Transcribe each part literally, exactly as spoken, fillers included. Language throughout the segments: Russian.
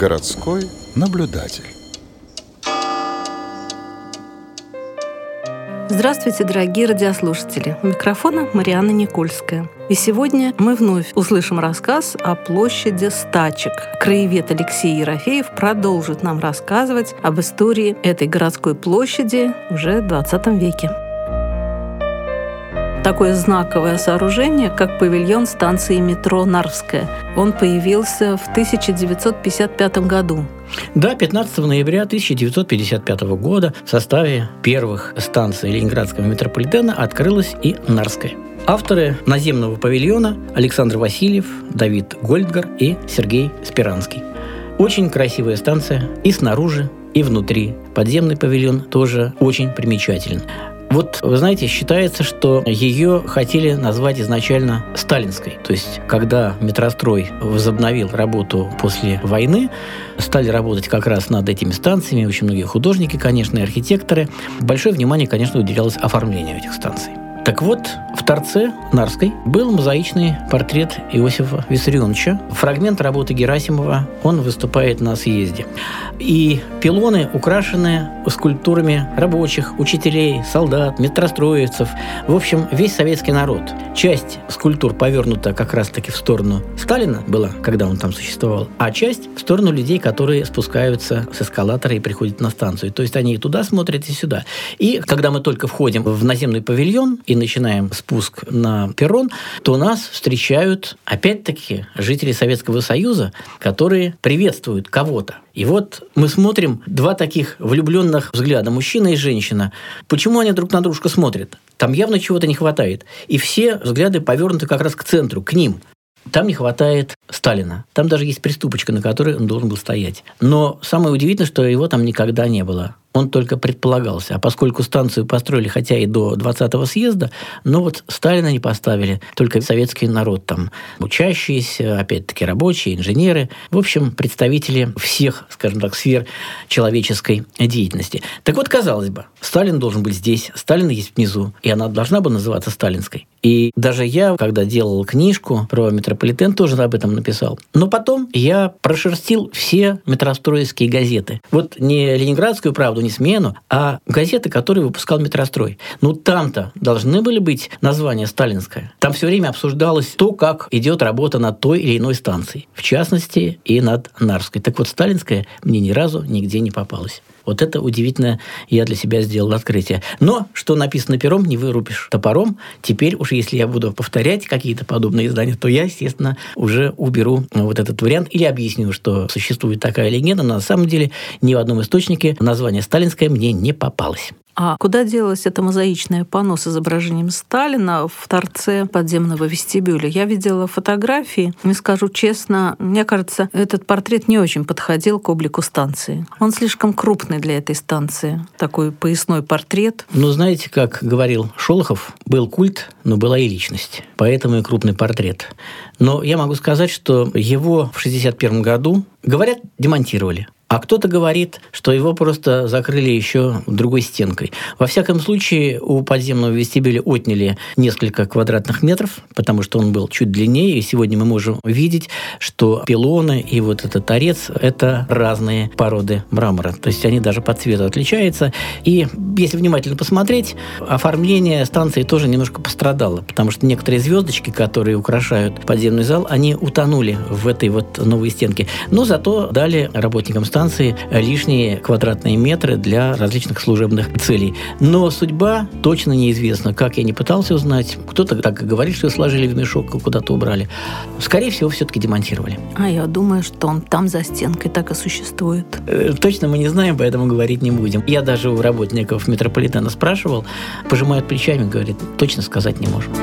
Городской наблюдатель. Здравствуйте, дорогие радиослушатели! У микрофона Марианна Никольская. И сегодня мы вновь услышим рассказ о площади Стачек. Краевед Алексей Ерофеев продолжит нам рассказывать об истории этой городской площади уже в двадцатом веке. Такое знаковое сооружение, как павильон станции метро Нарвская. Он появился в тысяча девятьсот пятьдесят пятом году. Да, пятнадцатого ноября тысяча девятьсот пятьдесят пятого года в составе первых станций Ленинградского метрополитена открылась и Нарвская. Авторы наземного павильона Александр Васильев, Давид Гольдгар и Сергей Спиранский. Очень красивая станция и снаружи, и внутри. Подземный павильон тоже очень примечателен. Вот, вы знаете, считается, что ее хотели назвать изначально сталинской. То есть, когда метрострой возобновил работу после войны, стали работать как раз над этими станциями, очень многие художники, конечно, и архитекторы. Большое внимание, конечно, уделялось оформлению этих станций. Так вот, в торце Нарвской был мозаичный портрет Иосифа Виссарионовича. Фрагмент работы Герасимова, он выступает на съезде. И пилоны украшены скульптурами рабочих, учителей, солдат, метростроевцев. В общем, весь советский народ. Часть скульптур повернута как раз-таки в сторону Сталина была, когда он там существовал, а часть в сторону людей, которые спускаются с эскалатора и приходят на станцию. То есть они и туда смотрят, и сюда. И когда мы только входим в наземный павильон и начинаем спуск на перрон, то нас встречают, опять-таки, жители Советского Союза, которые приветствуют кого-то. И вот мы смотрим два таких влюбленных взгляда, мужчина и женщина. Почему они друг на дружку смотрят? Там явно чего-то не хватает. И все взгляды повернуты как раз к центру, к ним. Там не хватает Сталина. Там даже есть приступочка, на которой он должен был стоять. Но самое удивительное, что его там никогда не было. Он только предполагался. А поскольку станцию построили, хотя и до двадцатого съезда, но вот Сталина не поставили, только советский народ там. Учащиеся, опять-таки рабочие, инженеры. В общем, представители всех, скажем так, сфер человеческой деятельности. Так вот, казалось бы, Сталин должен быть здесь, Сталин есть внизу, и она должна бы называться сталинской. И даже я, когда делал книжку про метрополитен, тоже об этом написал. Но потом я прошерстил все метростроевские газеты. Вот не «Ленинградскую правду», не «Смену», а газеты, которые выпускал метрострой. Ну, там-то должны были быть названия «Сталинская». Там все время обсуждалось то, как идет работа над той или иной станцией. В частности, и над Нарвской. Так вот, «Сталинская» мне ни разу нигде не попалась. Вот это удивительное я для себя сделал открытие. Но что написано пером, не вырубишь топором. Теперь уж если я буду повторять какие-то подобные издания, то я, естественно, уже уберу вот этот вариант или объясню, что существует такая легенда, но на самом деле ни в одном источнике название «Сталинское» мне не попалось. А куда делось это мозаичное панно с изображением Сталина в торце подземного вестибюля? Я видела фотографии, и скажу честно, мне кажется, этот портрет не очень подходил к облику станции. Он слишком крупный для этой станции, такой поясной портрет. Ну, знаете, как говорил Шолохов, был культ, но была и личность, поэтому и крупный портрет. Но я могу сказать, что его в шестьдесят первом году, говорят, демонтировали. А кто-то говорит, что его просто закрыли еще другой стенкой. Во всяком случае, у подземного вестибюля отняли несколько квадратных метров, потому что он был чуть длиннее, и сегодня мы можем видеть, что пилоны и вот этот торец – это разные породы мрамора. То есть они даже по цвету отличаются. И если внимательно посмотреть, оформление станции тоже немножко пострадало, потому что некоторые звездочки, которые украшают подземный зал, они утонули в этой вот новой стенке. Но зато дали работникам станции станции лишние квадратные метры для различных служебных целей. Но судьба точно неизвестна. Как я не пытался узнать, кто-то так и говорит, что сложили в мешок и куда-то убрали. Скорее всего, все-таки демонтировали. А я думаю, что он там за стенкой так и существует. Э, точно мы не знаем, поэтому говорить не будем. Я даже у работников метрополитена спрашивал, пожимают плечами, говорит, точно сказать не можем.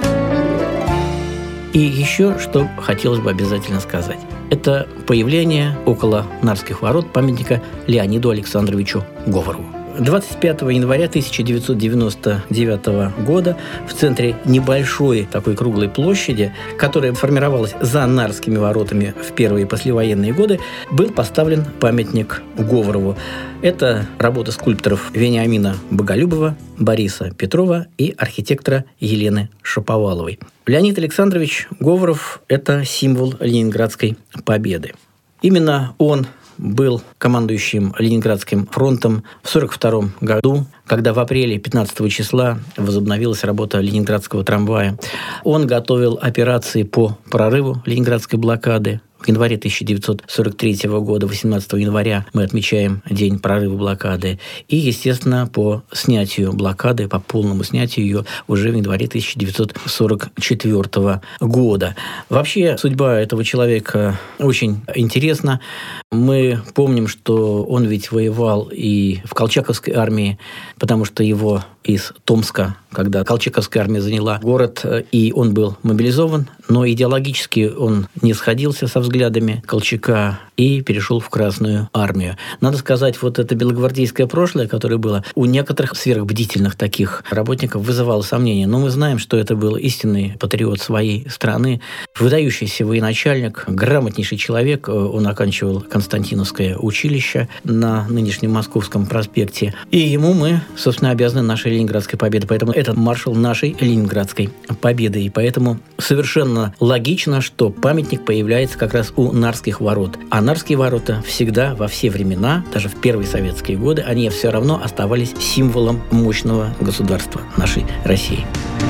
И еще что хотелось бы обязательно сказать. Это появление около Нарвских ворот памятника Леониду Александровичу Говорову. двадцать пятого января тысяча девятьсот девяносто девятого года в центре небольшой такой круглой площади, которая формировалась за Нарвскими воротами в первые послевоенные годы, был поставлен памятник Говорову. Это работа скульпторов Вениамина Боголюбова, Бориса Петрова и архитектора Елены Шаповаловой. Леонид Александрович Говоров – это символ Ленинградской победы. Именно он был командующим Ленинградским фронтом в сорок втором году, когда в апреле пятнадцатого числа возобновилась работа Ленинградского трамвая. Он готовил операции по прорыву Ленинградской блокады. В январе тысяча девятьсот сорок третьего года, восемнадцатого января, мы отмечаем день прорыва блокады. И, естественно, по снятию блокады, по полному снятию ее уже в январе тысяча девятьсот сорок четвёртого года. Вообще, судьба этого человека очень интересна. Мы помним, что он ведь воевал и в Колчаковской армии, потому что его из Томска, когда Колчаковская армия заняла город, и он был мобилизован, но идеологически он не сходился со взглядами Колчака и перешел в Красную армию. Надо сказать, вот это белогвардейское прошлое, которое было у некоторых сверхбдительных таких работников, вызывало сомнения. Но мы знаем, что это был истинный патриот своей страны, выдающийся военачальник, грамотнейший человек. Он оканчивал Константиновское училище на нынешнем Московском проспекте. И ему мы, собственно, обязаны нашей Ленинградской победой. Поэтому это маршал нашей Ленинградской победы. И поэтому совершенно логично, что памятник появляется как раз у Нарских ворот. А Нарские ворота всегда, во все времена, даже в первые советские годы, они все равно оставались символом мощного государства нашей России.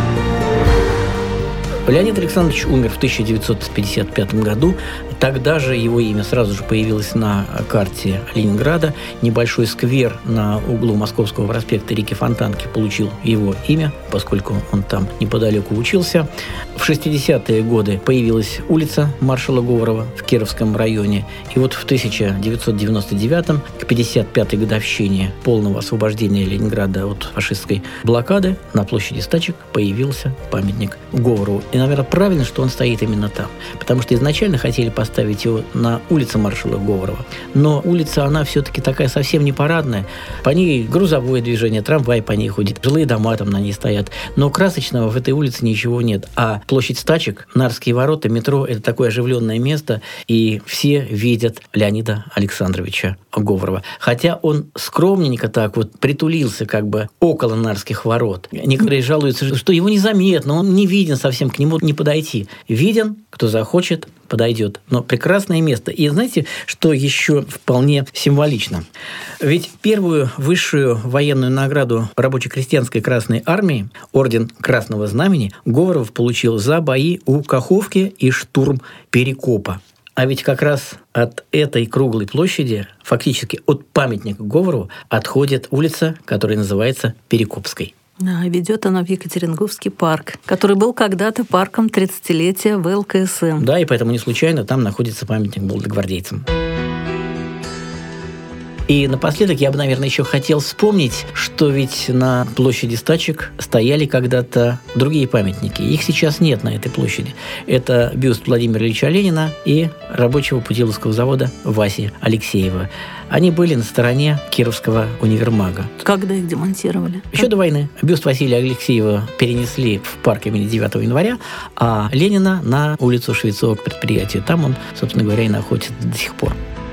Леонид Александрович умер в тысяча девятьсот пятьдесят пятом году. Тогда же его имя сразу же появилось на карте Ленинграда. Небольшой сквер на углу Московского проспекта реки Фонтанки получил его имя, поскольку он там неподалеку учился. В шестидесятые годы появилась улица маршала Говорова в Кировском районе. И вот в тысяча девятьсот девяносто девятом, к пятьдесят пятой годовщине полного освобождения Ленинграда от фашистской блокады, на площади Стачек появился памятник Говорову. И, наверное, правильно, что он стоит именно там. Потому что изначально хотели поставить его на улице маршала Говорова. Но улица, она все-таки такая совсем не парадная. По ней грузовое движение, трамвай по ней ходит, жилые дома там на ней стоят. Но красочного в этой улице ничего нет. А площадь Стачек, Нарские ворота, метро – это такое оживленное место, и все видят Леонида Александровича Говорова. Хотя он скромненько так вот притулился как бы около Нарских ворот. Некоторые жалуются, что его незаметно, он не виден совсем, к нему не подойти. Виден, кто захочет, подойдет. Но прекрасное место. И знаете, что еще вполне символично? Ведь первую высшую военную награду рабоче-крестьянской Красной армии, орден Красного Знамени, Говоров получил за бои у Каховки и штурм Перекопа. А ведь как раз от этой круглой площади, фактически от памятника Говорову, отходит улица, которая называется Перекопской. А ведет она в Екатеринговский парк, который был когда-то парком тридцатилетия вэ эл ка эс эм. Да, и поэтому не случайно там находится памятник молодогвардейцам. И напоследок я бы, наверное, еще хотел вспомнить, что ведь на площади Стачек стояли когда-то другие памятники. Их сейчас нет на этой площади. Это бюст Владимира Ильича Ленина и рабочего Путиловского завода Васи Алексеева. Они были на стороне Кировского универмага. Когда их демонтировали? Еще до войны. Бюст Василия Алексеева перенесли в парк имени девятого января, а Ленина на улицу Швецова к предприятию. Там он, собственно говоря, и находится до сих пор.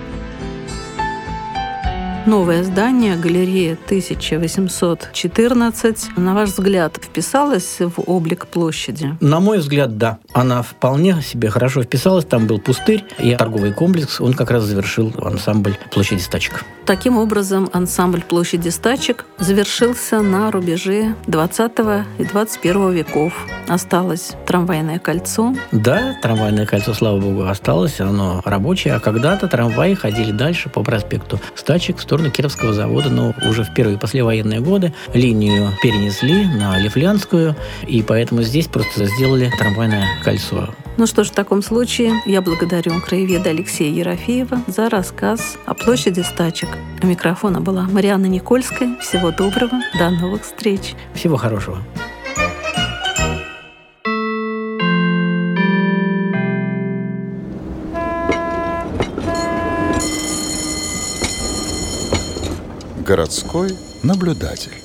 Новое здание, галерея тысяча восемьсот четырнадцать, на ваш взгляд, вписалась в облик площади? На мой взгляд, да. Она вполне себе хорошо вписалась. Там был пустырь и торговый комплекс. Он как раз завершил ансамбль площади Стачек. Таким образом, ансамбль площади Стачек завершился на рубеже двадцатого и двадцать первого веков. Осталось трамвайное кольцо. Да, трамвайное кольцо, слава богу, осталось. Оно рабочее. А когда-то трамваи ходили дальше по проспекту Стачек в сторону Кировского завода. Но уже в первые послевоенные годы линию перенесли на Лифлянскую. И поэтому здесь просто сделали трамвайное кольцо. Ну что ж, в таком случае я благодарю краеведа Алексея Ерофеева за рассказ о площади Стачек. У микрофона была Марианна Никольская. Всего доброго, до новых встреч. Всего хорошего. Городской наблюдатель.